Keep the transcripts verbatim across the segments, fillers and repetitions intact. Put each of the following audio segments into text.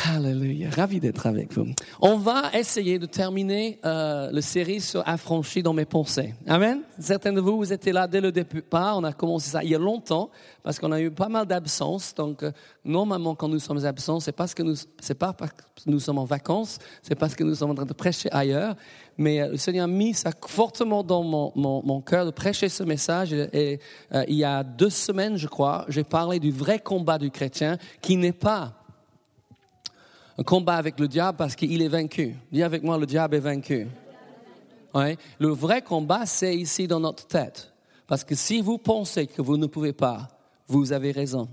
Alléluia, ravi d'être avec vous. On va essayer de terminer euh, la série sur Affranchi dans mes pensées. Amen. Certains de vous, vous étiez là dès le départ. On a commencé ça il y a longtemps parce qu'on a eu pas mal d'absences. Donc, euh, normalement, quand nous sommes absents, c'est parce que nous, c'est pas parce que nous sommes en vacances, c'est parce que nous sommes en train de prêcher ailleurs. Mais euh, le Seigneur a mis ça fortement dans mon, mon, mon cœur de prêcher ce message. Et, et euh, il y a deux semaines, je crois, j'ai parlé du vrai combat du chrétien qui n'est pas un combat avec le diable parce qu'il est vaincu. Dis avec moi, le diable est vaincu. Ouais. Le vrai combat, c'est ici dans notre tête. Parce que si vous pensez que vous ne pouvez pas, vous avez raison.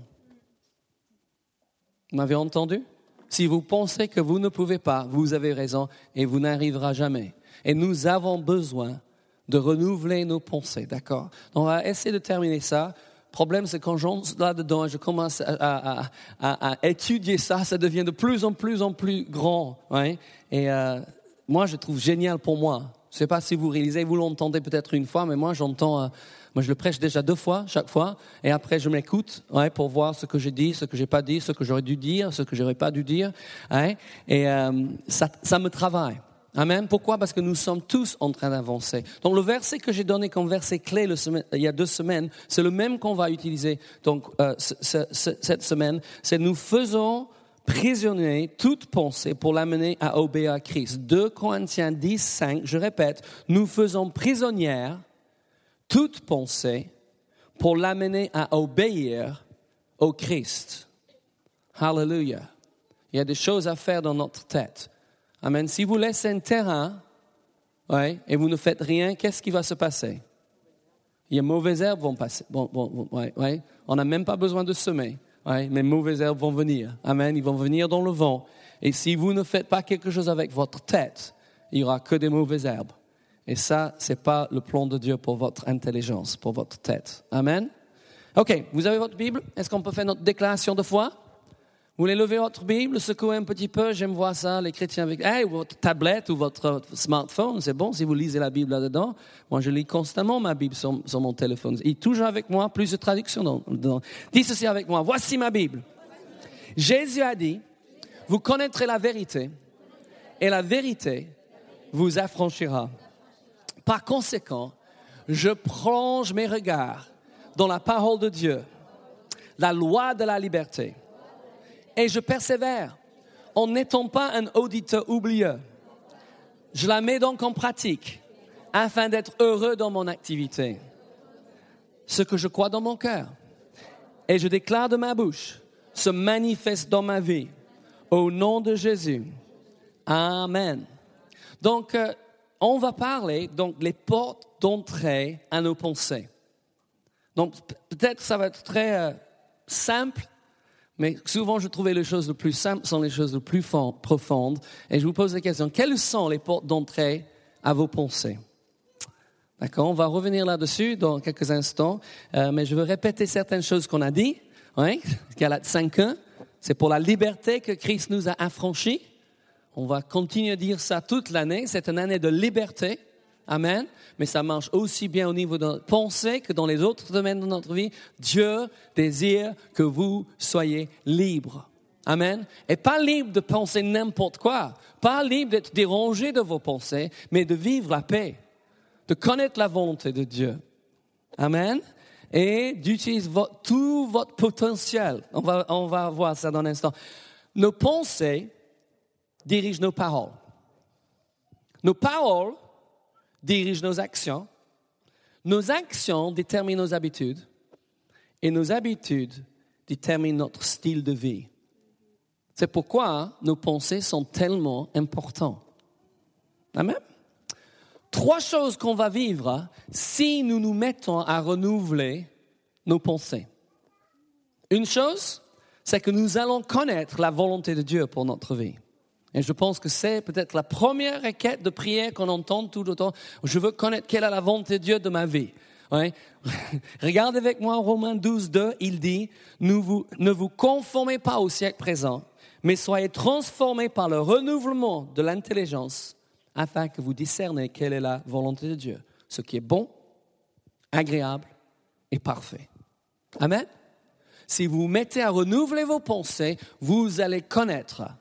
Vous m'avez entendu? Si vous pensez que vous ne pouvez pas, vous avez raison et vous n'arriverez jamais. Et nous avons besoin de renouveler nos pensées, d'accord? On va essayer de terminer ça. Le problème, c'est quand j'entre là-dedans et je commence à, à, à, à étudier ça, ça devient de plus en plus en plus grand. Ouais? Et euh, moi, je trouve génial pour moi. Je ne sais pas si vous réalisez, vous l'entendez peut-être une fois, mais moi, j'entends, euh, moi, je le prêche déjà deux fois, chaque fois. Et après, je m'écoute ouais, pour voir ce que j'ai dit, ce que je n'ai pas dit, ce que j'aurais dû dire, ce que je n'aurais pas dû dire. Ouais? Et euh, ça, ça me travaille. Amen. Pourquoi? Parce que nous sommes tous en train d'avancer. Donc le verset que j'ai donné comme verset clé le semaine, il y a deux semaines, c'est le même qu'on va utiliser donc euh, ce, ce, cette semaine. C'est nous faisons prisonnier toute pensée pour l'amener à obéir à Christ. deux Corinthiens dix, cinq, je répète, nous faisons prisonnière toute pensée pour l'amener à obéir au Christ. Hallelujah. Il y a des choses à faire dans notre tête. Amen. Si vous laissez un terrain ouais, et vous ne faites rien, qu'est-ce qui va se passer? Il y a mauvaises herbes vont passer. Bon, bon, bon, ouais, ouais. On n'a même pas besoin de semer, ouais, mais mauvaises herbes vont venir. Amen. Ils vont venir dans le vent. Et si vous ne faites pas quelque chose avec votre tête, il n'y aura que des mauvaises herbes. Et ça, ce n'est pas le plan de Dieu pour votre intelligence, pour votre tête. Amen. OK, vous avez votre Bible? Est-ce qu'on peut faire notre déclaration de foi? Vous voulez lever votre Bible, secouer un petit peu, j'aime voir ça, les chrétiens avec hey, votre tablette ou votre smartphone, c'est bon si vous lisez la Bible là-dedans. Moi, je lis constamment ma Bible sur, sur mon téléphone. Il est toujours avec moi, plus de traductions dedans. Dis ceci avec moi, voici ma Bible. Jésus a dit, vous connaîtrez la vérité et la vérité vous affranchira. Par conséquent, je plonge mes regards dans la parole de Dieu, la loi de la liberté. Et je persévère en n'étant pas un auditeur oublieux. Je la mets donc en pratique afin d'être heureux dans mon activité. Ce que je crois dans mon cœur et je déclare de ma bouche se manifeste dans ma vie. Au nom de Jésus. Amen. Donc, euh, on va parler donc les portes d'entrée à nos pensées. Donc, peut-être ça va être très euh, simple. Mais souvent, je trouvais les choses les plus simples sont les choses les plus profondes. Et je vous pose la question, quelles sont les portes d'entrée à vos pensées? D'accord, on va revenir là-dessus dans quelques instants. Euh, mais je veux répéter certaines choses qu'on a dit. Oui, Galates cinq un, c'est pour la liberté que Christ nous a affranchis. On va continuer à dire ça toute l'année. C'est une année de liberté. Amen. Mais ça marche aussi bien au niveau de notre pensée que dans les autres domaines de notre vie. Dieu désire que vous soyez libres. Amen. Et pas libre de penser n'importe quoi. Pas libre d'être dérangé de vos pensées, mais de vivre la paix. De connaître la volonté de Dieu. Amen. Et d'utiliser votre, tout votre potentiel. On va, on va voir ça dans un instant. Nos pensées dirigent nos paroles. Nos paroles dirigent nos actions. Nos actions déterminent nos habitudes. Et nos habitudes déterminent notre style de vie. C'est pourquoi nos pensées sont tellement importantes. Amen. Trois choses qu'on va vivre si nous nous mettons à renouveler nos pensées. Une chose, c'est que nous allons connaître la volonté de Dieu pour notre vie. Et je pense que c'est peut-être la première requête de prière qu'on entend tout le temps. Je veux connaître quelle est la volonté de Dieu de ma vie. Ouais. Regardez avec moi Romains douze, deux, il dit, ne vous, ne vous conformez pas au siècle présent, mais soyez transformés par le renouvellement de l'intelligence, afin que vous discerniez quelle est la volonté de Dieu, ce qui est bon, agréable et parfait. Amen. Si vous vous mettez à renouveler vos pensées, vous allez connaître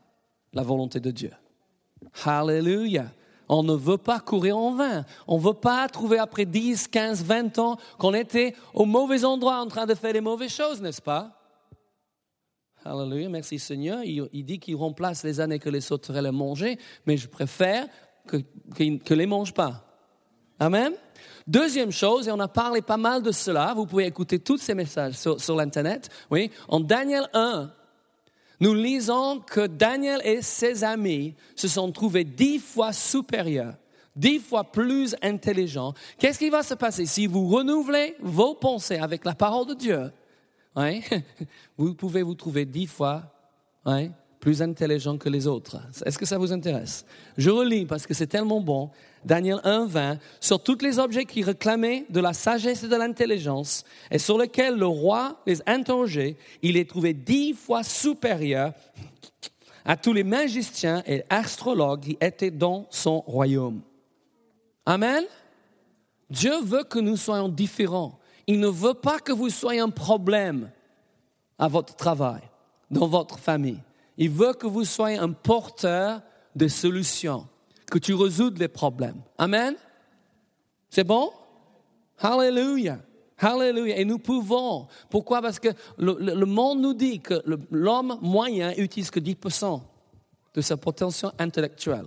la volonté de Dieu. Alléluia. On ne veut pas courir en vain. On ne veut pas trouver après dix, quinze, vingt ans qu'on était au mauvais endroit en train de faire les mauvaises choses, n'est-ce pas? Alléluia, merci Seigneur. Il, il dit qu'il remplace les années que les sauterelles mangent, mais je préfère que, que, que les mange pas. Amen. Deuxième chose, et on a parlé pas mal de cela, vous pouvez écouter tous ces messages sur, sur l'Internet. Oui, en Daniel un, nous lisons que Daniel et ses amis se sont trouvés dix fois supérieurs, dix fois plus intelligents. Qu'est-ce qui va se passer si vous renouvelez vos pensées avec la parole de Dieu? Oui, vous pouvez vous trouver dix fois oui, plus intelligent que les autres. Est-ce que ça vous intéresse? Je relis parce que c'est tellement bon. Daniel un, vingt, sur tous les objets qui réclamaient de la sagesse et de l'intelligence et sur lesquels le roi les interrogeait, il les trouvait dix fois supérieurs à tous les magiciens et astrologues qui étaient dans son royaume. Amen. Dieu veut que nous soyons différents. Il ne veut pas que vous soyez un problème à votre travail, dans votre famille. Il veut que vous soyez un porteur de solutions, que tu résoudes les problèmes. Amen? C'est bon? Alléluia. Alléluia. Et nous pouvons. Pourquoi? Parce que le, le, le monde nous dit que le, l'homme moyen utilise que dix pour cent de sa potentiel intellectuelle.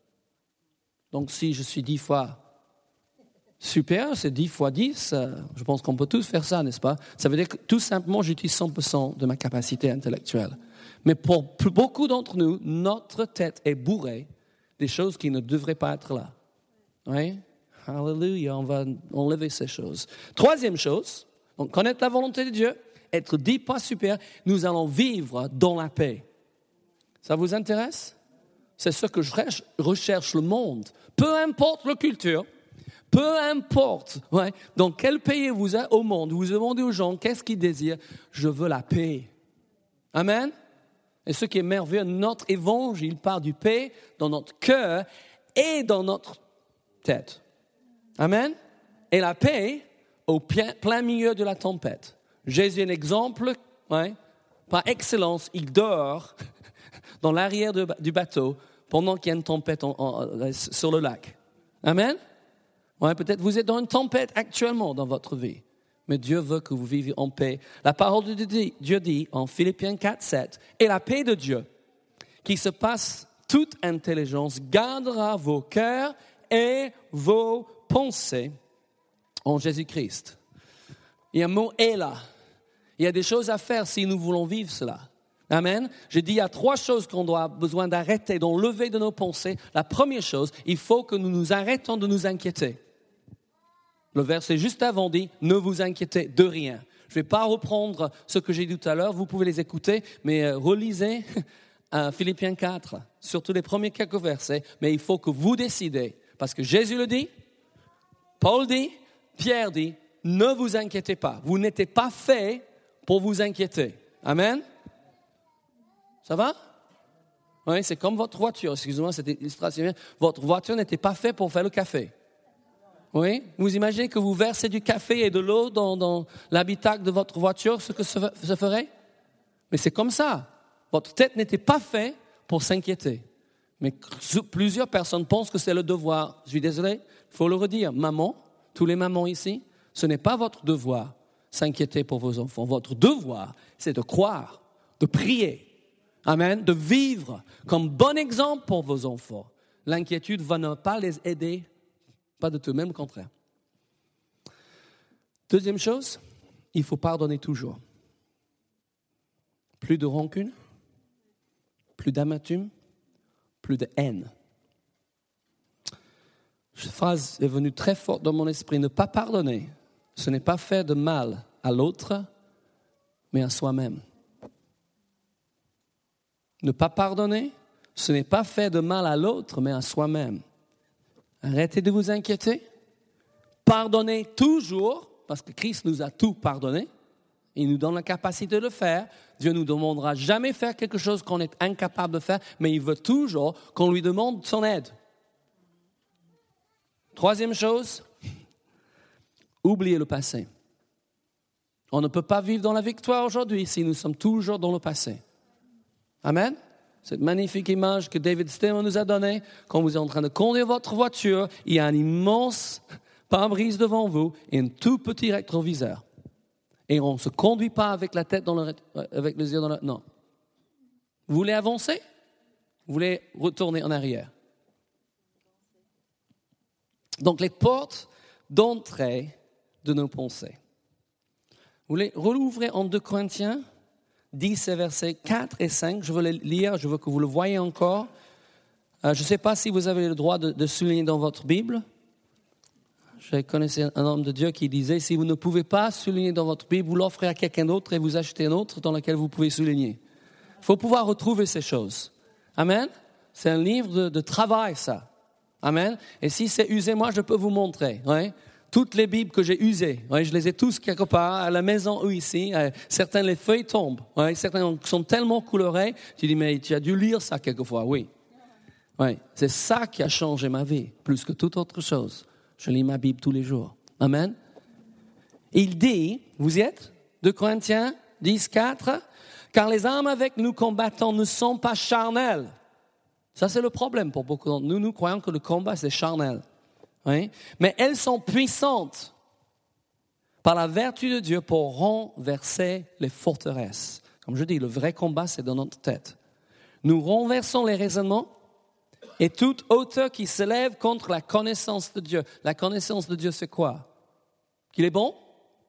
Donc si je suis dix fois supérieur, c'est dix fois dix. Je pense qu'on peut tous faire ça, n'est-ce pas? Ça veut dire que tout simplement, j'utilise cent pour cent de ma capacité intellectuelle. Mais pour beaucoup d'entre nous, notre tête est bourrée des choses qui ne devraient pas être là. Oui? Alléluia, on va enlever ces choses. Troisième chose, donc connaître la volonté de Dieu, être dix fois supérieur, nous allons vivre dans la paix. Ça vous intéresse? C'est ce que je recherche le monde. Peu importe la culture, peu importe ouais, dans quel pays vous êtes au monde, vous demandez aux gens qu'est-ce qu'ils désirent. Je veux la paix. Amen. Et ce qui est merveilleux, notre évangile parle du paix dans notre cœur et dans notre tête. Amen. Et la paix au plein milieu de la tempête. Jésus est un exemple, ouais, par excellence, il dort dans l'arrière de, du bateau pendant qu'il y a une tempête en, en, sur le lac. Amen. Ouais, peut-être vous êtes dans une tempête actuellement dans votre vie, mais Dieu veut que vous viviez en paix. La parole de Dieu dit en Philippiens quatre, sept, « Et la paix de Dieu, qui se passe toute intelligence, gardera vos cœurs et vos pensées en Jésus-Christ. » Il y a un mot « et » là. Il y a des choses à faire si nous voulons vivre cela. Amen. Je dis, il y a trois choses qu'on doit besoin d'arrêter, d'enlever de nos pensées. La première chose, il faut que nous nous arrêtons de nous inquiéter. Le verset juste avant dit, ne vous inquiétez de rien. Je ne vais pas reprendre ce que j'ai dit tout à l'heure, vous pouvez les écouter, mais euh, relisez euh, Philippiens quatre, surtout les premiers quelques versets, mais il faut que vous décidez, parce que Jésus le dit, Paul dit, Pierre dit, ne vous inquiétez pas, vous n'êtes pas fait pour vous inquiéter. Amen. Ça va? Oui, c'est comme votre voiture, excusez-moi, cette illustration, votre voiture n'était pas faite pour faire le café. Oui, vous imaginez que vous versez du café et de l'eau dans, dans l'habitacle de votre voiture, ce que ça ferait? Mais c'est comme ça. Votre tête n'était pas faite pour s'inquiéter. Mais plusieurs personnes pensent que c'est le devoir. Je suis désolé, il faut le redire. Maman, tous les mamans ici, ce n'est pas votre devoir s'inquiéter pour vos enfants. Votre devoir, c'est de croire, de prier. Amen, de vivre comme bon exemple pour vos enfants. L'inquiétude va ne pas les aider. Pas de tout, même le contraire. Deuxième chose, il faut pardonner toujours. Plus de rancune, plus d'amertume, plus de haine. Cette phrase est venue très forte dans mon esprit. Ne pas pardonner, ce n'est pas faire de mal à l'autre, mais à soi-même. Ne pas pardonner, ce n'est pas faire de mal à l'autre, mais à soi-même. Arrêtez de vous inquiéter. Pardonnez toujours, parce que Christ nous a tout pardonné. Il nous donne la capacité de le faire. Dieu ne nous demandera jamais de faire quelque chose qu'on est incapable de faire, mais il veut toujours qu'on lui demande son aide. Troisième chose, oubliez le passé. On ne peut pas vivre dans la victoire aujourd'hui si nous sommes toujours dans le passé. Amen. Cette magnifique image que David Stearman nous a donnée, quand vous êtes en train de conduire votre voiture, il y a un immense pare-brise devant vous et un tout petit rétroviseur. Et on ne se conduit pas avec la tête dans le, avec les yeux dans le... Non. Vous voulez avancer? Vous voulez retourner en arrière? Donc, les portes d'entrée de nos pensées. Vous voulez rouvrir en deux Corinthiens dix, versets quatre et cinq. Je veux les lire, je veux que vous le voyez encore. Euh, je ne sais pas si vous avez le droit de, de souligner dans votre Bible. Je connaissais un homme de Dieu qui disait, si vous ne pouvez pas souligner dans votre Bible, vous l'offrez à quelqu'un d'autre et vous achetez un autre dans lequel vous pouvez souligner. Il faut pouvoir retrouver ces choses. Amen. C'est un livre de, de travail, ça. Amen. Et si c'est usé, moi, je peux vous montrer. Ouais. Toutes les Bibles que j'ai usées, ouais, je les ai tous quelque part, à la maison ou ici. Euh, certaines, les feuilles tombent. Ouais, certaines sont tellement colorées. Tu dis, mais tu as dû lire ça quelquefois. Oui. Ouais. C'est ça qui a changé ma vie, plus que toute autre chose. Je lis ma Bible tous les jours. Amen. Il dit, vous y êtes? deux Corinthiens dix, quatre. Car les armes avec nous combattons ne sont pas charnelles. Ça, c'est le problème pour beaucoup d'entre nous. Nous croyons que le combat, c'est charnel. Oui? Mais elles sont puissantes par la vertu de Dieu pour renverser les forteresses. Comme je dis, le vrai combat, c'est dans notre tête. Nous renversons les raisonnements et toute hauteur qui s'élève contre la connaissance de Dieu. La connaissance de Dieu, c'est quoi? Qu'il est bon?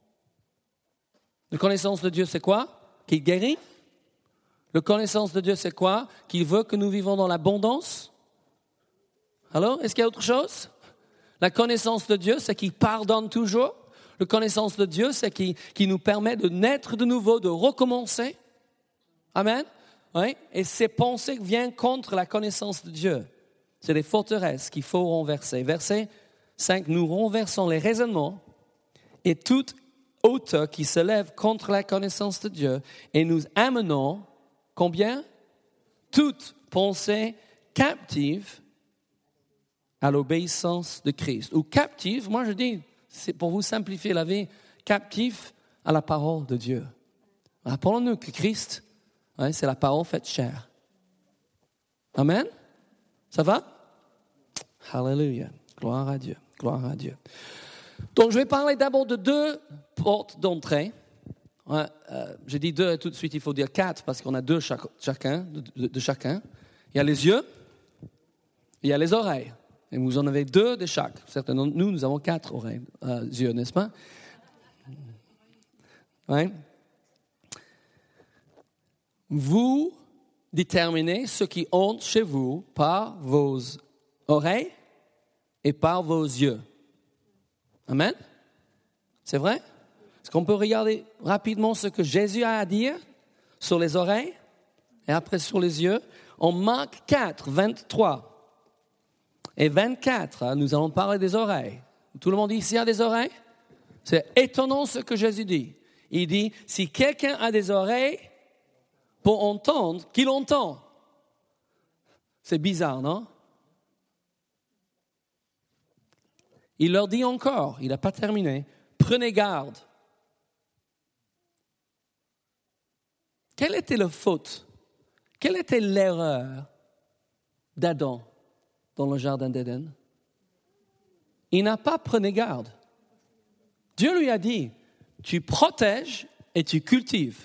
La connaissance de Dieu, c'est quoi? Qu'il guérit? La connaissance de Dieu, c'est quoi? Qu'il veut que nous vivons dans l'abondance? Alors, est-ce qu'il y a autre chose? La connaissance de Dieu, c'est qu'il pardonne toujours. La connaissance de Dieu, c'est qu'il, qu'il nous permet de naître de nouveau, de recommencer. Amen? Oui? Et ces pensées viennent contre la connaissance de Dieu. C'est des forteresses qu'il faut renverser. Verset cinq, nous renversons les raisonnements et toute hauteur qui se lève contre la connaissance de Dieu et nous amenons, combien? Toute pensée captive à l'obéissance de Christ. Ou captive, moi je dis, c'est pour vous simplifier la vie, captif à la parole de Dieu. Rappelons-nous que Christ, hein, c'est la parole faite chair. Amen? Ça va? Hallelujah. Gloire à Dieu. Gloire à Dieu. Donc, je vais parler d'abord de deux portes d'entrée. Ouais, euh, j'ai dit deux et tout de suite, il faut dire quatre parce qu'on a deux chaque, chacun, de, de, de chacun. Il y a les yeux, il y a les oreilles. Et vous en avez deux de chaque. Certains d'entre nous, nous avons quatre oreilles, euh, yeux, n'est-ce pas? Ouais. Vous déterminez ce qui entre chez vous par vos oreilles et par vos yeux. Amen? C'est vrai? Est-ce qu'on peut regarder rapidement ce que Jésus a à dire sur les oreilles et après sur les yeux? En Marc quatre, vingt-trois et vingt-quatre, nous allons parler des oreilles. Tout le monde ici a des oreilles? C'est étonnant ce que Jésus dit. Il dit, si quelqu'un a des oreilles pour entendre, qu'il entend. C'est bizarre, non? Il leur dit encore, il n'a pas terminé, prenez garde. Quelle était la faute? Quelle était l'erreur d'Adam dans le jardin d'Éden? Il n'a pas pris garde. Dieu lui a dit, tu protèges et tu cultives.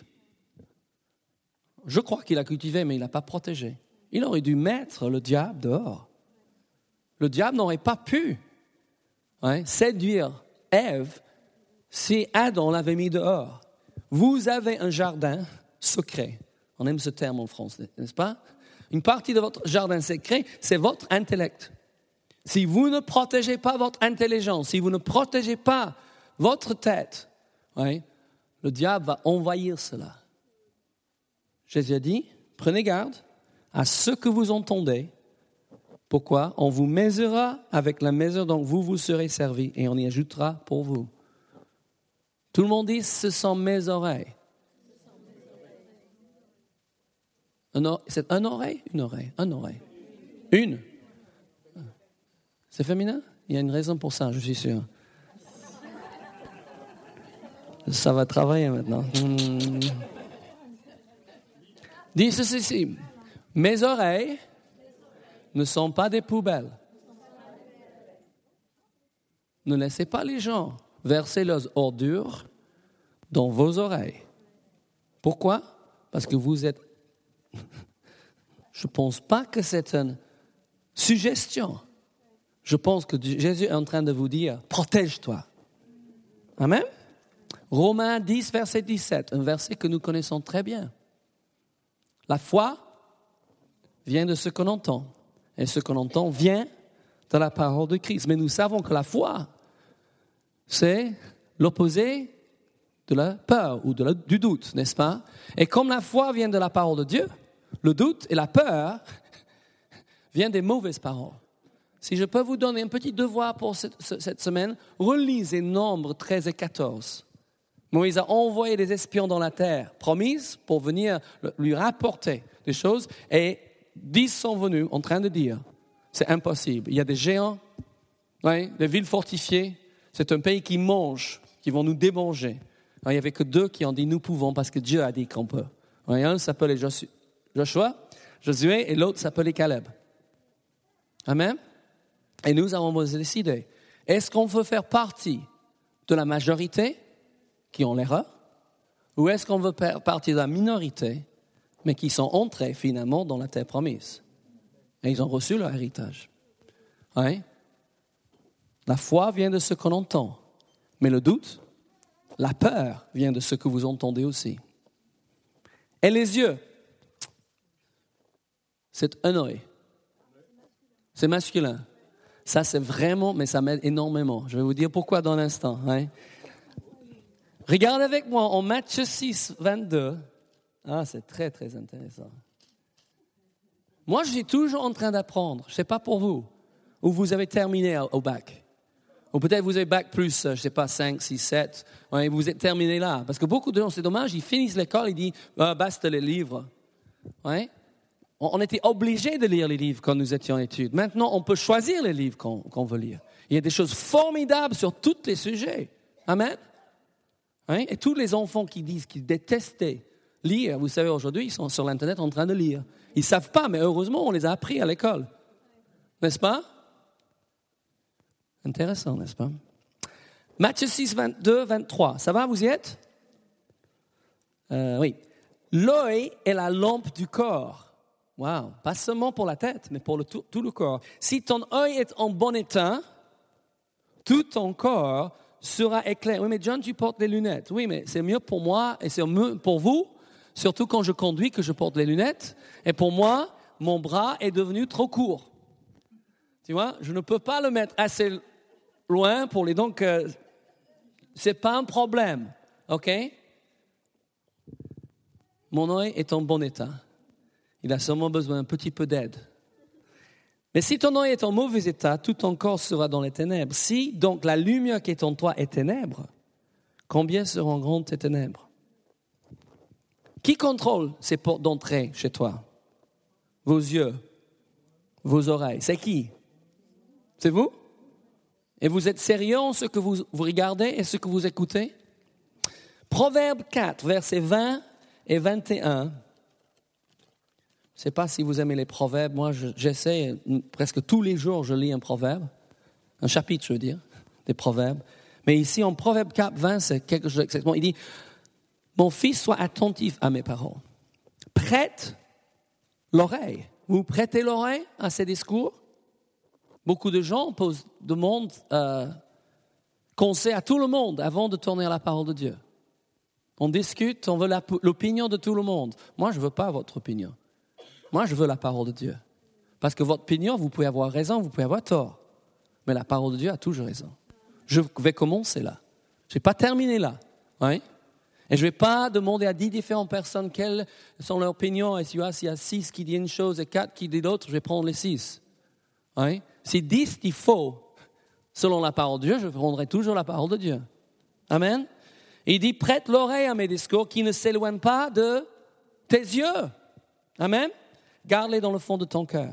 Je crois qu'il a cultivé, mais il n'a pas protégé. Il aurait dû mettre le diable dehors. Le diable n'aurait pas pu hein, séduire Ève si Adam l'avait mis dehors. Vous avez un jardin secret. On aime ce terme en France, n'est-ce pas? Une partie de votre jardin secret, c'est votre intellect. Si vous ne protégez pas votre intelligence, si vous ne protégez pas votre tête, ouais, le diable va envahir cela. Jésus a dit, prenez garde à ce que vous entendez. Pourquoi? On vous mesurera avec la mesure dont vous vous serez servi et on y ajoutera pour vous. Tout le monde dit, ce sont mes oreilles. Un, c'est un oreille? Une oreille? Un oreille. Une. C'est féminin? Il y a une raison pour ça, je suis sûr. Ça va travailler maintenant. Hmm. Dis ceci, Mes oreilles ne sont pas des poubelles. Ne laissez pas les gens verser leurs ordures dans vos oreilles. Pourquoi? Parce que vous êtes... Je ne pense pas que c'est une suggestion. Je pense que Jésus est en train de vous dire, protège-toi. Amen. Romains dix, verset dix-sept, un verset que nous connaissons très bien. La foi vient de ce qu'on entend. Et ce qu'on entend vient de la parole de Christ. Mais nous savons que la foi, c'est l'opposé de la peur ou de la, du doute, n'est-ce pas? Et comme la foi vient de la parole de Dieu, le doute et la peur viennent des mauvaises paroles. Si je peux vous donner un petit devoir pour cette, cette semaine, relisez Nombres treize et quatorze. Moïse a envoyé des espions dans la terre promise pour venir lui rapporter des choses et dix sont venus en train de dire, c'est impossible. Il y a des géants, oui, des villes fortifiées, c'est un pays qui mange, qui vont nous démanger. Il n'y avait que deux qui ont dit nous pouvons parce que Dieu a dit qu'on peut. Un s'appelait Joshua, Josué et l'autre s'appelait Caleb. Amen. Et nous avons décidé, est-ce qu'on veut faire partie de la majorité qui ont l'erreur ou est-ce qu'on veut faire partie de la minorité mais qui sont entrés finalement dans la terre promise? Et ils ont reçu leur héritage. Oui. La foi vient de ce qu'on entend, mais le doute, la peur vient de ce que vous entendez aussi. Et les yeux, c'est un œil. C'est masculin. Ça, c'est vraiment, mais ça m'aide énormément. Je vais vous dire pourquoi dans l'instant. Hein? Regarde avec moi en Matthieu six, vingt-deux. Ah, c'est très, très intéressant. Moi, je suis toujours en train d'apprendre. Je ne sais pas pour vous. Ou vous avez terminé au bac. Ou peut-être vous avez bac plus, je ne sais pas, cinq, six, sept. Ouais, vous êtes terminé là. Parce que beaucoup de gens, c'est dommage, ils finissent l'école, ils disent ah, « basta les livres ouais. ». On était obligés de lire les livres quand nous étions en études. Maintenant, on peut choisir les livres qu'on, qu'on veut lire. Il y a des choses formidables sur tous les sujets. Amen. Hein? Et tous les enfants qui disent qu'ils détestaient lire, vous savez, aujourd'hui, ils sont sur l'Internet en train de lire. Ils ne savent pas, mais heureusement, on les a appris à l'école. N'est-ce pas? Intéressant, n'est-ce pas? Matthieu six, vingt-deux, vingt-trois. Ça va, vous y êtes? euh, Oui. L'œil est la lampe du corps. Wow, pas seulement pour la tête, mais pour le, tout, tout le corps. Si ton œil est en bon état, tout ton corps sera éclairé. Oui, mais John, tu portes des lunettes. Oui, mais c'est mieux pour moi et c'est mieux pour vous, surtout quand je conduis que je porte les lunettes. Et pour moi, mon bras est devenu trop court. Tu vois, je ne peux pas le mettre assez loin pour les... Donc, euh, ce n'est pas un problème, ok? Mon œil est en bon état. Il a seulement besoin d'un petit peu d'aide. Mais si ton œil est en mauvais état, tout ton corps sera dans les ténèbres. Si donc la lumière qui est en toi est ténèbres, combien seront grandes tes ténèbres? Qui contrôle ces portes d'entrée chez toi? Vos yeux, vos oreilles. C'est qui? C'est vous? Et vous êtes sérieux en ce que vous, vous regardez et ce que vous écoutez? Proverbe quatre, versets vingt et vingt et un. Je ne sais pas si vous aimez les proverbes. Moi, je, j'essaie, presque tous les jours, je lis un proverbe. Un chapitre, je veux dire, des proverbes. Mais ici, en Proverbe quatre, vingt, c'est quelque chose d'exactement. Il dit, « Mon fils, sois attentif à mes paroles. Prête l'oreille. » Vous prêtez l'oreille à ces discours? Beaucoup de gens posent, demandent euh, conseil à tout le monde avant de tourner à la parole de Dieu. On discute, on veut la, l'opinion de tout le monde. Moi, je ne veux pas votre opinion. Moi, je veux la parole de Dieu. Parce que votre opinion, vous pouvez avoir raison, vous pouvez avoir tort. Mais la parole de Dieu a toujours raison. Je vais commencer là. Je n'ai pas terminé là. Oui? Et je ne vais pas demander à dix différentes personnes quelles sont leurs opinions. Et s'il y a, s'il y a six qui disent une chose et quatre qui disent l'autre, je vais prendre les six. Oui? Si dix disent faux, selon la parole de Dieu, je prendrai toujours la parole de Dieu. Amen? Et il dit, prête l'oreille à mes discours qui ne s'éloignent pas de tes yeux. Amen? Garde-les dans le fond de ton cœur.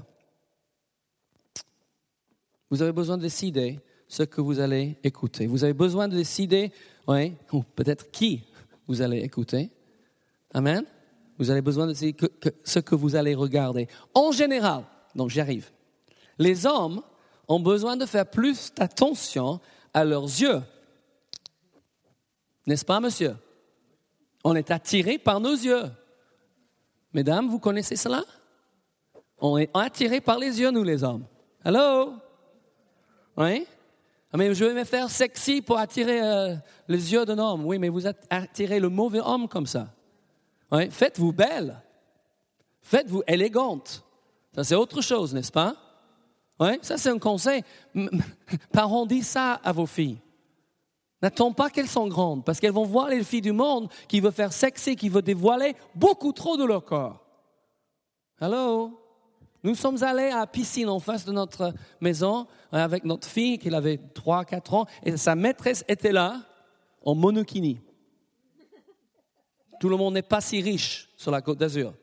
Vous avez besoin de décider ce que vous allez écouter. Vous avez besoin de décider, oui, ou peut-être qui vous allez écouter. Amen. Vous avez besoin de ce que, que, ce que vous allez regarder. En général, donc j'y arrive, les hommes ont besoin de faire plus d'attention à leurs yeux. N'est-ce pas, monsieur? On est attiré par nos yeux. Mesdames, vous connaissez cela? On est attiré par les yeux, nous les hommes. Allô? Oui? Mais je vais me faire sexy pour attirer euh, les yeux d'un homme. Oui, mais vous attirez le mauvais homme comme ça. Oui? Faites-vous belle. Faites-vous élégante. Ça, c'est autre chose, n'est-ce pas? Oui? Ça, c'est un conseil. Parents, dites ça à vos filles. N'attends pas qu'elles sont grandes, parce qu'elles vont voir les filles du monde qui veulent faire sexy, qui veulent dévoiler beaucoup trop de leur corps. Allô? Nous sommes allés à la piscine en face de notre maison avec notre fille qui avait trois quatre ans et sa maîtresse était là en monokini. Tout le monde n'est pas si riche sur la Côte d'Azur.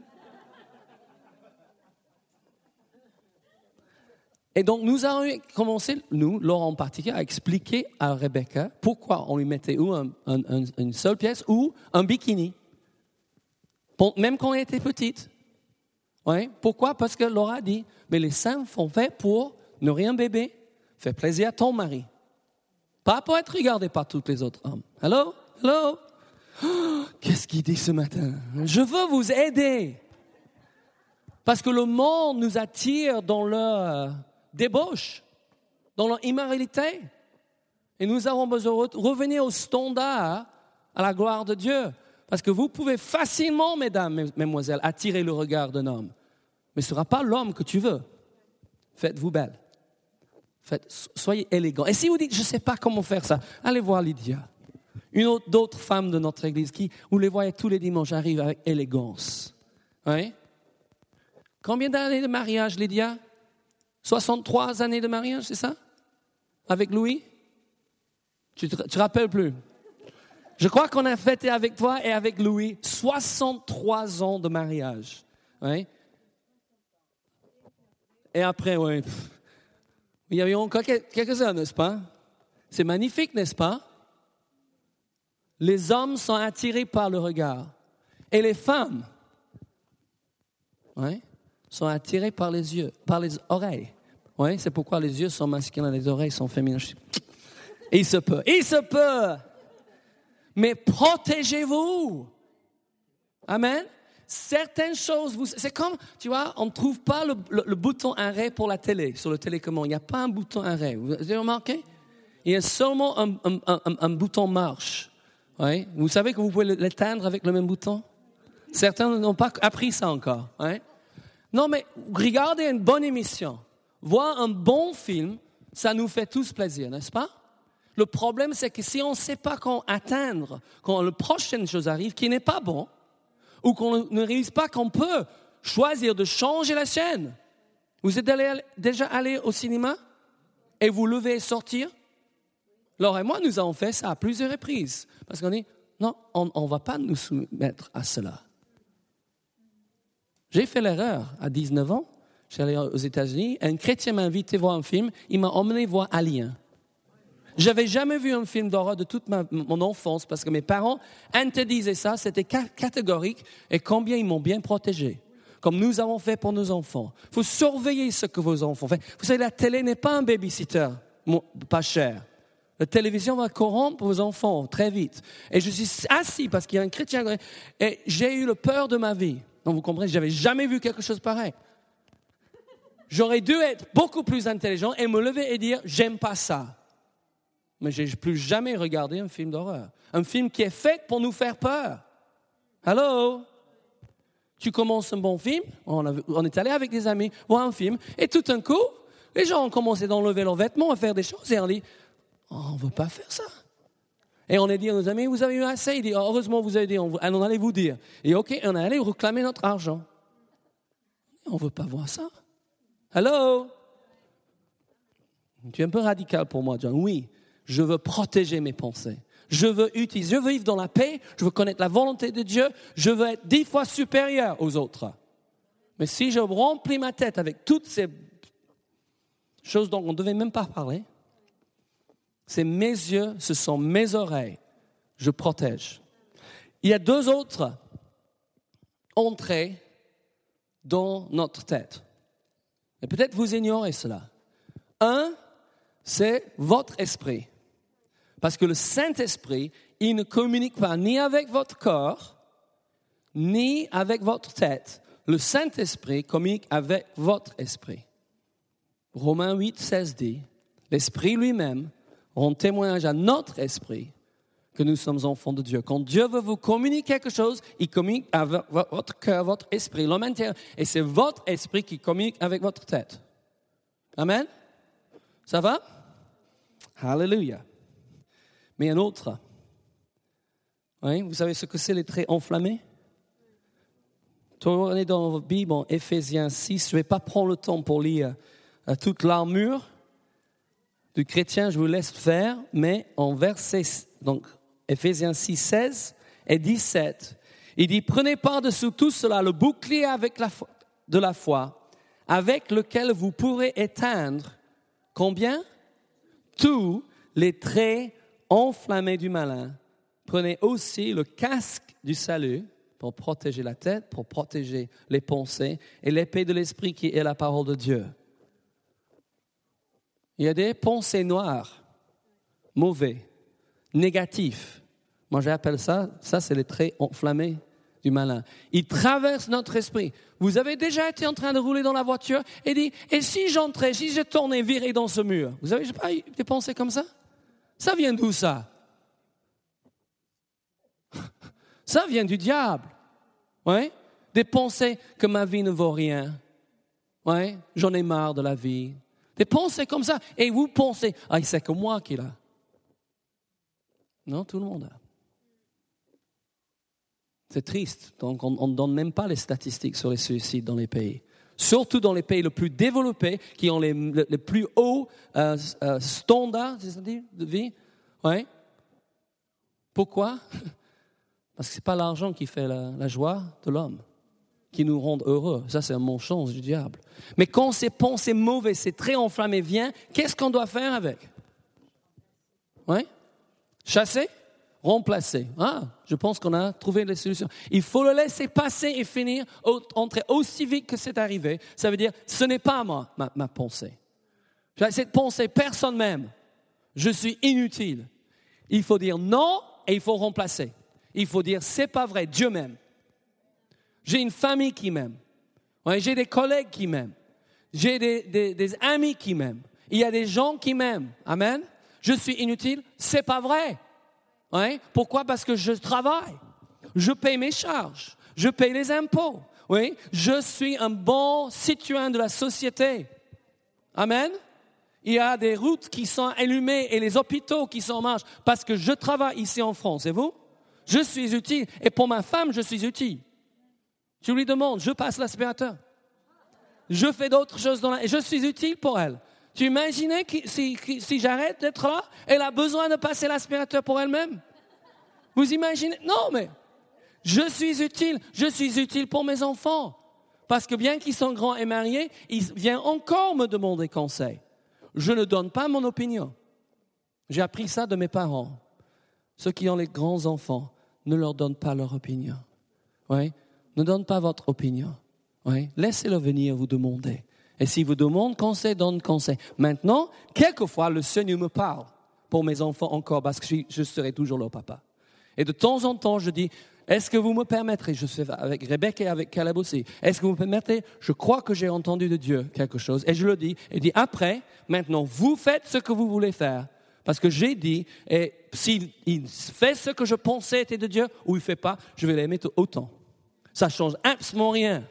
Et donc nous avons commencé, nous, Laurent en particulier, à expliquer à Rebecca pourquoi on lui mettait ou un, un, un, une seule pièce ou un bikini. Même quand elle était petite. Oui. Pourquoi? Parce que Laura a dit, mais les seins sont faits pour nourrir un bébé, faire plaisir à ton mari. Pas pour être regardé par tous les autres hommes. Allô? Allô? Oh, qu'est-ce qu'il dit ce matin? Je veux vous aider. Parce que le monde nous attire dans leur débauche, dans leur immoralité. Et nous avons besoin de revenir au standard, à la gloire de Dieu. Parce que vous pouvez facilement, mesdames, mesdemoiselles, attirer le regard d'un homme. Mais ce ne sera pas l'homme que tu veux. Faites-vous belle. Faites, soyez élégant. Et si vous dites, je ne sais pas comment faire ça, allez voir Lydia. Une autre, d'autres femmes de notre église qui, vous les voyez tous les dimanches, arrivent avec élégance. Oui? Combien d'années de mariage, Lydia? soixante-trois années de mariage, c'est ça? Avec Louis? Tu ne te, te rappelles plus? Je crois qu'on a fêté avec toi et avec Louis soixante-trois ans de mariage. Oui? Et après, oui. Il y avait encore quelques-uns, n'est-ce pas? C'est magnifique, n'est-ce pas? Les hommes sont attirés par le regard. Et les femmes, oui, sont attirés par les yeux, par les oreilles. Oui, c'est pourquoi les yeux sont masculins, les oreilles sont féminines. Il se peut, il se peut. Mais protégez-vous. Amen. Certaines choses, vous, c'est comme, tu vois, on ne trouve pas le, le, le bouton arrêt pour la télé, sur le télécommande. Il n'y a pas un bouton arrêt. Vous avez remarqué? Il y a seulement un, un, un, un bouton marche. Oui. Vous savez que vous pouvez l'éteindre avec le même bouton? Certains n'ont pas appris ça encore. Oui. Non, mais regardez une bonne émission. Voir un bon film, ça nous fait tous plaisir, n'est-ce pas? Le problème, c'est que si on ne sait pas quand atteindre, quand la prochaine chose arrive qui n'est pas bon, ou qu'on ne réalise pas qu'on peut choisir de changer la chaîne. Vous êtes allé, déjà allé au cinéma et vous levez et sortir? Laure et moi, nous avons fait ça à plusieurs reprises. Parce qu'on dit, non, on ne va pas nous soumettre à cela. J'ai fait l'erreur à dix-neuf ans. Je suis allé aux États-Unis. Un chrétien m'a invité voir un film. Il m'a emmené voir Alien. Je n'avais jamais vu un film d'horreur de toute ma, mon enfance parce que mes parents interdisaient ça. C'était catégorique. Et combien ils m'ont bien protégé. Comme nous avons fait pour nos enfants. Il faut surveiller ce que vos enfants font. Vous savez, la télé n'est pas un babysitter pas cher. La télévision va corrompre vos enfants très vite. Et je suis assis parce qu'il y a un chrétien. Et j'ai eu le peur de ma vie. Donc vous comprenez, je n'avais jamais vu quelque chose pareil. J'aurais dû être beaucoup plus intelligent et me lever et dire, j'aime pas ça. Mais je n'ai plus jamais regardé un film d'horreur. Un film qui est fait pour nous faire peur. Allô? Tu commences un bon film, on, a, on est allé avec des amis voir un film, et tout d'un coup, les gens ont commencé d'enlever leurs vêtements, à faire des choses, et on dit, oh, on ne veut pas faire ça. Et on a dit à nos amis, vous avez eu assez? Il dit, oh, heureusement vous avez dit, on, on allait vous dire. Et ok, on est allé réclamer notre argent. On ne veut pas voir ça. Allô? Tu es un peu radical pour moi, John. Oui, je veux protéger mes pensées. Je veux utiliser, je veux vivre dans la paix, je veux connaître la volonté de Dieu, je veux être dix fois supérieur aux autres. Mais si je remplis ma tête avec toutes ces choses dont on ne devait même pas parler, c'est mes yeux, ce sont mes oreilles, je protège. Il y a deux autres entrer dans notre tête. Et peut-être vous ignorez cela. Un, c'est votre esprit. Parce que le Saint-Esprit, il ne communique pas ni avec votre corps, ni avec votre tête. Le Saint-Esprit communique avec votre esprit. Romains huit, seize dit, l'Esprit lui-même rend témoignage à notre esprit que nous sommes enfants de Dieu. Quand Dieu veut vous communiquer quelque chose, il communique avec votre cœur, votre esprit, l'homme intérieur. Et c'est votre esprit qui communique avec votre tête. Amen? Ça va? Alléluia. Mais un autre. Oui, vous savez ce que c'est les traits enflammés? Tournez dans votre Bible en Éphésiens six. Je ne vais pas prendre le temps pour lire euh, toute l'armure du chrétien, je vous laisse faire, mais en verset, donc Éphésiens six, seize et dix-sept, il dit, prenez par-dessous tout cela le bouclier avec la foi, de la foi, avec lequel vous pourrez éteindre, combien? Tous les traits enflammés du malin. Prenez aussi le casque du salut pour protéger la tête, pour protéger les pensées, et l'épée de l'esprit qui est la parole de Dieu. Il y a des pensées noires, mauvais, négatifs. Moi, j'appelle ça, ça c'est les traits enflammés du malin. Ils traversent notre esprit. Vous avez déjà été en train de rouler dans la voiture et dit, et si j'entrais, si je tournais, virais dans ce mur? Vous avez pas eu des pensées comme ça? Ça vient d'où ça? Ça vient du diable. Ouais? Des pensées que ma vie ne vaut rien. Ouais? J'en ai marre de la vie. Des pensées comme ça. Et vous pensez, ah, c'est que moi qui l'a. Non, tout le monde a. C'est triste. Donc, on ne donne même pas les statistiques sur les suicides dans les pays. Surtout dans les pays les plus développés, qui ont les, les plus hauts euh, euh, standards, c'est ça dit, de vie. Ouais. Pourquoi? Parce que ce n'est pas l'argent qui fait la, la joie de l'homme, qui nous rend heureux. Ça, c'est un mensonge du diable. Mais quand ces pensées mauvaises, ces traits enflammés viennent, qu'est-ce qu'on doit faire avec? Oui? Chasser? Remplacer. Ah, je pense qu'on a trouvé les solutions. Il faut le laisser passer et finir, entrer aussi vite que c'est arrivé. Ça veut dire, ce n'est pas moi, ma, ma pensée. Cette pensée, personne m'aime. Je suis inutile. Il faut dire non et il faut remplacer. Il faut dire, c'est pas vrai, Dieu m'aime. J'ai une famille qui m'aime. Ouais, j'ai des collègues qui m'aiment. J'ai des, des, des amis qui m'aiment. Il y a des gens qui m'aiment. Amen. Je suis inutile, c'est pas vrai. Ouais. Pourquoi? Parce que je travaille. Je paye mes charges. Je paye les impôts. Oui. Je suis un bon citoyen de la société. Amen. Il y a des routes qui sont allumées et les hôpitaux qui sont en marche parce que je travaille ici en France. Et vous? Je suis utile. Et pour ma femme, je suis utile. Tu lui demandes, je passe l'aspirateur. Je fais d'autres choses dans la... Et je suis utile pour elle. Tu imaginais que si, si j'arrête d'être là, elle a besoin de passer l'aspirateur pour elle-même? Vous imaginez? Non, mais je suis utile. Je suis utile pour mes enfants. Parce que bien qu'ils sont grands et mariés, ils viennent encore me demander conseil. Je ne donne pas mon opinion. J'ai appris ça de mes parents. Ceux qui ont les grands enfants, ne leur donnent pas leur opinion. Oui? Ne donne pas votre opinion. Oui? Laissez-le venir vous demander. Et s'il vous demande conseil, donne conseil. Maintenant, quelquefois, le Seigneur me parle pour mes enfants encore, parce que je, je serai toujours leur papa. Et de temps en temps, je dis, est-ce que vous me permettrez, je suis avec Rebecca et avec Caleb aussi, est-ce que vous me permettrez, je crois que j'ai entendu de Dieu quelque chose, et je le dis, et dis après, maintenant, vous faites ce que vous voulez faire, parce que j'ai dit, et s'il il fait ce que je pensais était de Dieu, ou il ne fait pas, je vais l'aimer autant. Ça ne change absolument rien.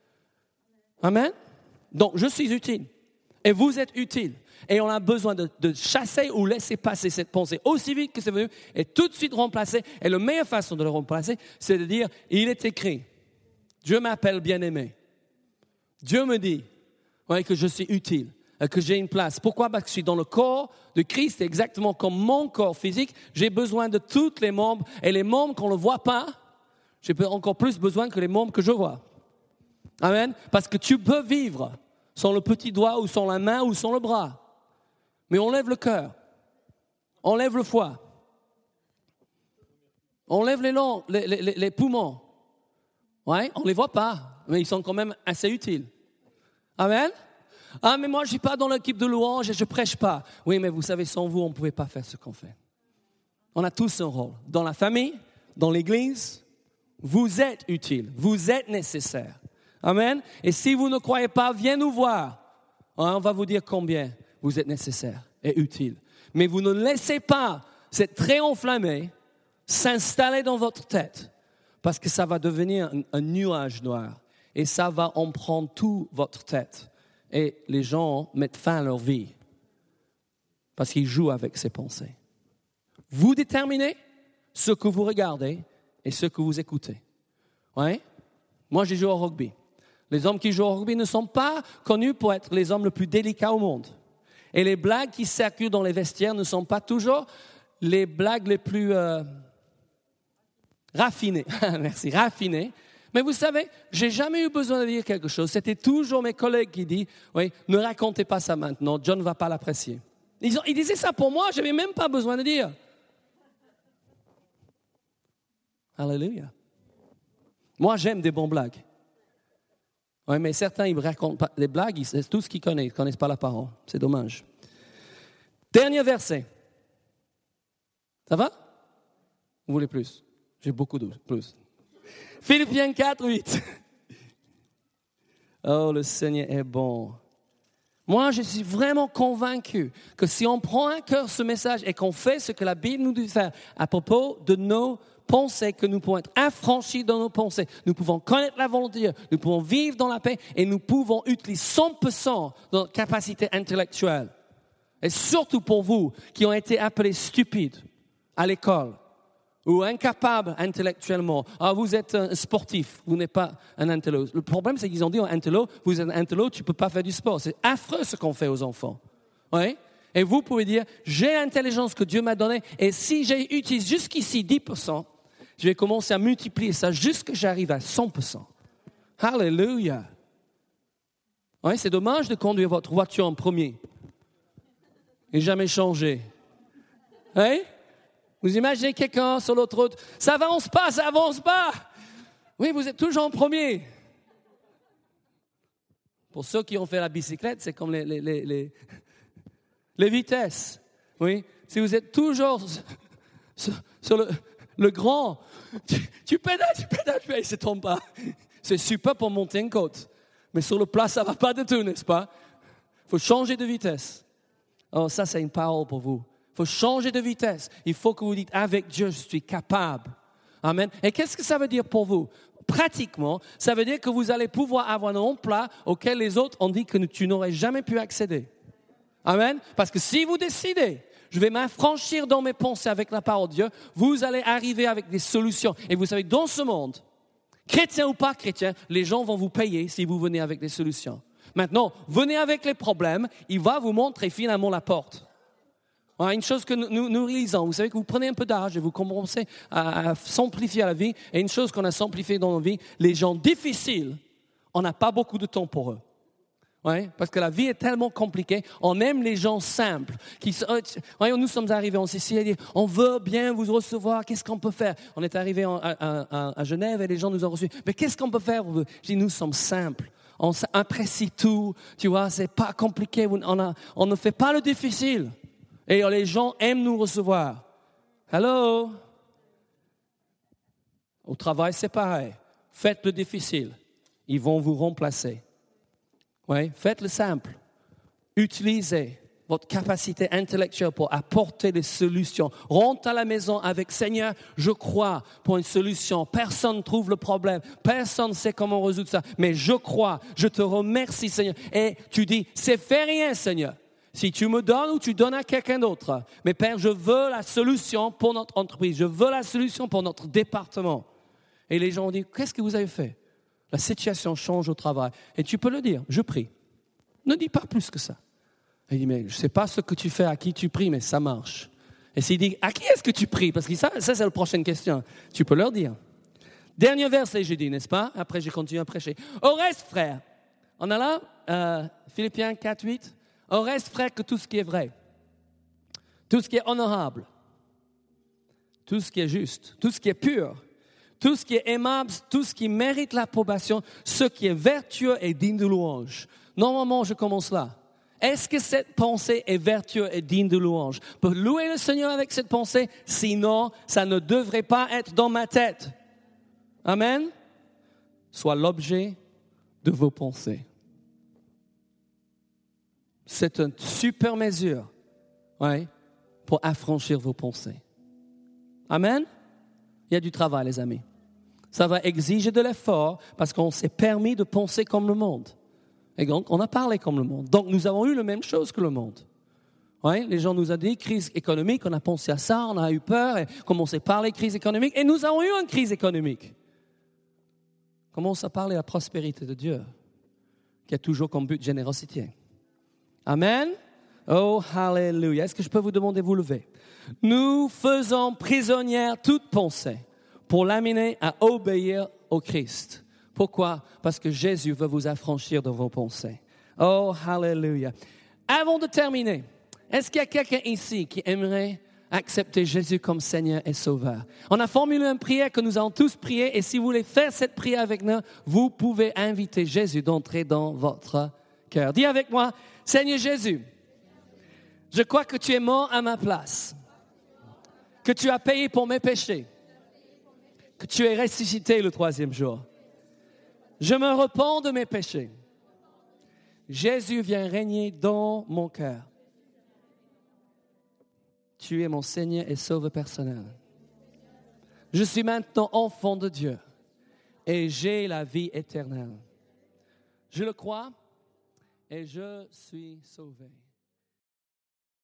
Amen. Donc, je suis utile. Et vous êtes utile. Et on a besoin de, de chasser ou laisser passer cette pensée aussi vite que c'est venu et tout de suite remplacer. Et la meilleure façon de le remplacer, c'est de dire, il est écrit, Dieu m'appelle bien-aimé. Dieu me dit ouais, que je suis utile, que j'ai une place. Pourquoi? Parce que je suis dans le corps de Christ, exactement comme mon corps physique. J'ai besoin de tous les membres. Et les membres qu'on ne voit pas, j'ai encore plus besoin que les membres que je vois. Amen. Parce que tu peux vivre sans le petit doigt ou sans la main ou sans le bras. Mais on lève le cœur. On lève le foie. On lève les, longs, les, les, les poumons. Ouais, on ne les voit pas, mais ils sont quand même assez utiles. Amen. Ah, mais moi, je ne suis pas dans l'équipe de louange et je ne prêche pas. Oui, mais vous savez, sans vous, on ne pouvait pas faire ce qu'on fait. On a tous un rôle. Dans la famille, dans l'église, vous êtes utiles, vous êtes nécessaires. Amen. Et si vous ne croyez pas, viens nous voir. On va vous dire combien vous êtes nécessaires et utiles. Mais vous ne laissez pas cette très enflammée s'installer dans votre tête parce que ça va devenir un, un nuage noir et ça va en prendre toute votre tête. Et les gens mettent fin à leur vie parce qu'ils jouent avec ces pensées. Vous déterminez ce que vous regardez et ce que vous écoutez. Ouais? Moi, j'ai joué au rugby. Les hommes qui jouent au rugby ne sont pas connus pour être les hommes les plus délicats au monde. Et les blagues qui circulent dans les vestiaires ne sont pas toujours les blagues les plus euh, raffinées. Merci, raffinées. Mais vous savez, j'ai jamais eu besoin de dire quelque chose. C'était toujours mes collègues qui disent, oui, ne racontez pas ça maintenant, John ne va pas l'apprécier. Ils, ont, ils disaient ça pour moi, je n'avais même pas besoin de dire. Alléluia. Moi, j'aime des bonnes blagues. Oui, mais certains, ils ne racontent pas des blagues, c'est tout ce qu'ils connaissent, ils ne connaissent pas la parole. C'est dommage. Dernier verset. Ça va? Vous voulez plus? J'ai beaucoup de plus. Philippiens quatre, huit. Oh, le Seigneur est bon. Moi, je suis vraiment convaincu que si on prend à cœur ce message et qu'on fait ce que la Bible nous dit faire à propos de nos pensées, que nous pouvons être affranchis dans nos pensées, nous pouvons connaître la volonté de Dieu, nous pouvons vivre dans la paix et nous pouvons utiliser cent pour cent de notre capacité intellectuelle. Et surtout pour vous qui ont été appelés stupides à l'école ou incapables intellectuellement. Ah, vous êtes un sportif, vous n'êtes pas un intello. Le problème, c'est qu'ils ont dit, un intello, vous êtes un intello, tu ne peux pas faire du sport. C'est affreux ce qu'on fait aux enfants. Oui? Et vous pouvez dire, j'ai l'intelligence que Dieu m'a donnée et si j'ai utilisé jusqu'ici dix pour cent, je vais commencer à multiplier ça jusqu'à ce que j'arrive à cent pour cent. Alléluia. Oui, c'est dommage de conduire votre voiture en premier et jamais changer. Oui? Vous imaginez quelqu'un sur l'autre route, ça avance pas, ça avance pas. Oui, vous êtes toujours en premier. Pour ceux qui ont fait la bicyclette, c'est comme les, les, les, les, les vitesses. Oui, si vous êtes toujours sur, sur le, le grand, tu, tu pédales, tu pédales, tu pédales, ça ne tombe pas. C'est super pour monter une côte. Mais sur le plat, ça ne va pas du tout, n'est-ce pas? Il faut changer de vitesse. Oh, ça, c'est une parole pour vous. Il faut changer de vitesse. Il faut que vous dites, avec Dieu, je suis capable. Amen. Et qu'est-ce que ça veut dire pour vous? Pratiquement, ça veut dire que vous allez pouvoir avoir un emploi auquel les autres ont dit que tu n'aurais jamais pu accéder. Amen. Parce que si vous décidez, je vais m'affranchir dans mes pensées avec la parole de Dieu, vous allez arriver avec des solutions. Et vous savez, dans ce monde, chrétien ou pas chrétien, les gens vont vous payer si vous venez avec des solutions. Maintenant, venez avec les problèmes, il va vous montrer finalement la porte. Une chose que nous, nous, nous réalisons, vous savez que vous prenez un peu d'âge et vous commencez à, à simplifier la vie. Et une chose qu'on a simplifiée dans nos vies, les gens difficiles, on n'a pas beaucoup de temps pour eux. Ouais, parce que la vie est tellement compliquée. On aime les gens simples. Qui, ouais, nous sommes arrivés en Sicile et dit, on veut bien vous recevoir, qu'est-ce qu'on peut faire? On est arrivé à, à, à Genève et les gens nous ont reçus. Mais qu'est-ce qu'on peut faire? Je dis, nous sommes simples. On apprécie tout. Tu vois, c'est pas compliqué. On, a, on ne fait pas le difficile. Et les gens aiment nous recevoir. Hello? Au travail, c'est pareil. Faites le difficile. Ils vont vous remplacer. Oui, faites le simple. Utilisez votre capacité intellectuelle pour apporter des solutions. Rentre à la maison avec Seigneur, je crois pour une solution. Personne ne trouve le problème. Personne ne sait comment résoudre ça. Mais je crois. Je te remercie, Seigneur. Et tu dis, c'est fait rien, Seigneur. Si tu me donnes ou tu donnes à quelqu'un d'autre. Mais Père, je veux la solution pour notre entreprise. Je veux la solution pour notre département. Et les gens ont dit, qu'est-ce que vous avez fait? La situation change au travail. Et tu peux le dire, je prie. Ne dis pas plus que ça. Et il dit, mais je ne sais pas ce que tu fais, à qui tu pries, mais ça marche. Et s'il dit, à qui est-ce que tu pries? Parce que ça, ça c'est la prochaine question. Tu peux leur dire. Dernier verset, j'ai dit, n'est-ce pas? Après, j'ai continué à prêcher. Au reste, frère. On a là, euh, Philippiens quatre, huit. Au reste, frère, que tout ce qui est vrai, tout ce qui est honorable, tout ce qui est juste, tout ce qui est pur, tout ce qui est aimable, tout ce qui mérite l'approbation, ce qui est vertueux et digne de louange. Normalement, je commence là. Est-ce que cette pensée est vertueuse et digne de louange? Pour louer le Seigneur avec cette pensée, sinon, ça ne devrait pas être dans ma tête. Amen. Soit l'objet de vos pensées. C'est une super mesure, ouais, pour affranchir vos pensées. Amen. Il y a du travail, les amis. Ça va exiger de l'effort parce qu'on s'est permis de penser comme le monde. Et donc, on a parlé comme le monde. Donc, nous avons eu la même chose que le monde. Ouais, les gens nous ont dit crise économique, on a pensé à ça, on a eu peur, et commencé à parler crise économique, et nous avons eu une crise économique. Commence à parler de la prospérité de Dieu, qui a toujours comme but générosité. Amen. Oh, hallelujah. Est-ce que je peux vous demander de vous lever? Nous faisons prisonnière toute pensée pour l'amener à obéir au Christ. Pourquoi? Parce que Jésus veut vous affranchir de vos pensées. Oh, hallelujah. Avant de terminer, est-ce qu'il y a quelqu'un ici qui aimerait accepter Jésus comme Seigneur et Sauveur? On a formulé une prière que nous allons tous prier, et si vous voulez faire cette prière avec nous, vous pouvez inviter Jésus d'entrer dans votre cœur. Dis avec moi, Seigneur Jésus, je crois que tu es mort à ma place, que tu as payé pour mes péchés, que tu es ressuscité le troisième jour. Je me repens de mes péchés. Jésus vient régner dans mon cœur. Tu es mon Seigneur et Sauveur personnel. Je suis maintenant enfant de Dieu et j'ai la vie éternelle. Je le crois et je suis sauvé.